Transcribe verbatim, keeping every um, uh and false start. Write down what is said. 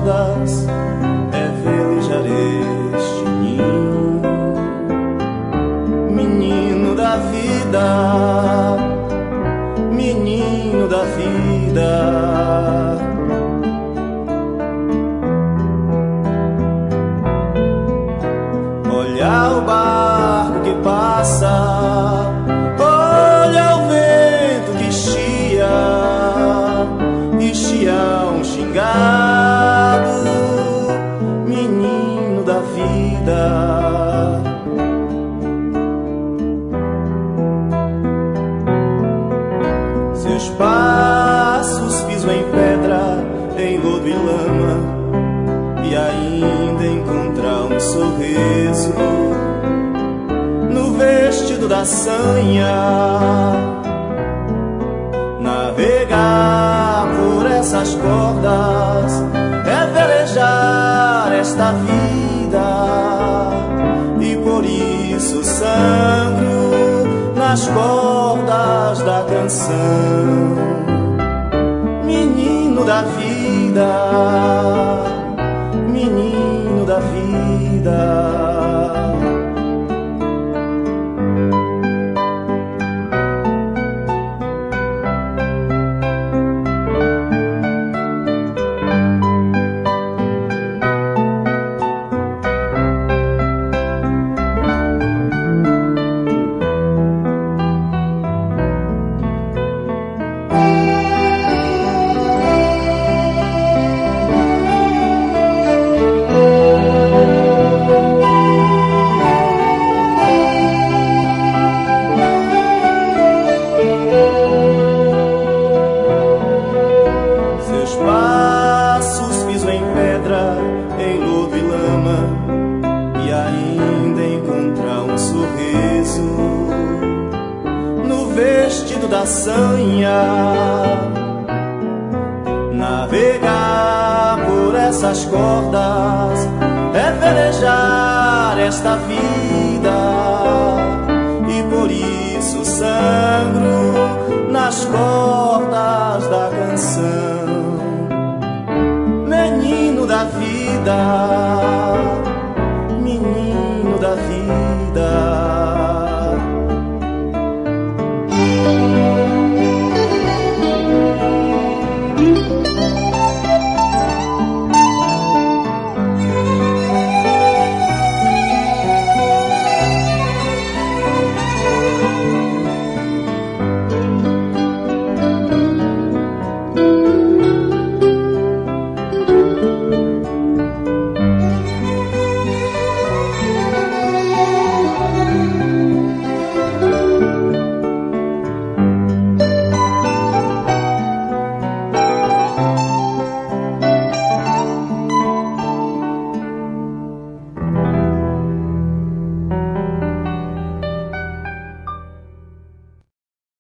cordas é velejar este ninho. Menino da vida, menino da vida, olha o barco que passa, olha o vento que chia, e chia um xingado, menino da vida. Seus passos piso em pedra, em lodo e lama, e ainda encontrar um sorriso no vestido da sanha. Navegar por essas cordas é velejar esta vida, e por isso sangro nas cordas da canção. Menino da vida, menino da vida. Em lodo e lama, e ainda encontrar um sorriso no vestido da sanha. Navegar por essas cordas é velejar esta vida, e por isso sangro nas cordas